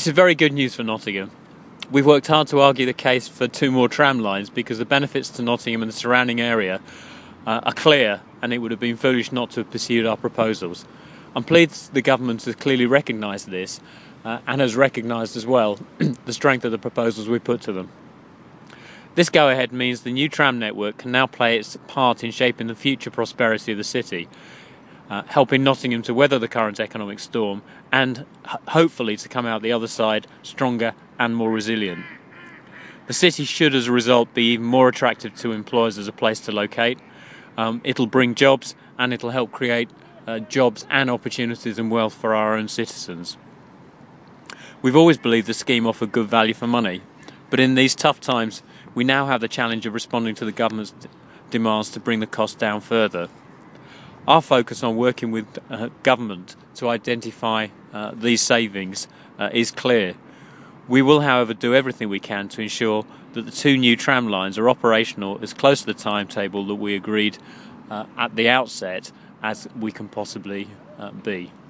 This is very good news for Nottingham. We've worked hard to argue the case for 2 more tram lines because the benefits to Nottingham and the surrounding area are clear, and it would have been foolish not to have pursued our proposals. I'm pleased the government has clearly recognised this and has recognised as well the strength of the proposals we put to them. This go-ahead means the new tram network can now play its part in shaping the future prosperity of the city, helping Nottingham to weather the current economic storm and hopefully to come out the other side stronger and more resilient. The city should, as a result, be even more attractive to employers as a place to locate. It'll bring jobs, and it'll help create jobs and opportunities and wealth for our own citizens. We've always believed the scheme offered good value for money, but in these tough times we now have the challenge of responding to the government's demands to bring the cost down further. Our focus on working with government to identify these savings is clear. We will, however, do everything we can to ensure that the 2 new tram lines are operational as close to the timetable that we agreed at the outset as we can possibly be.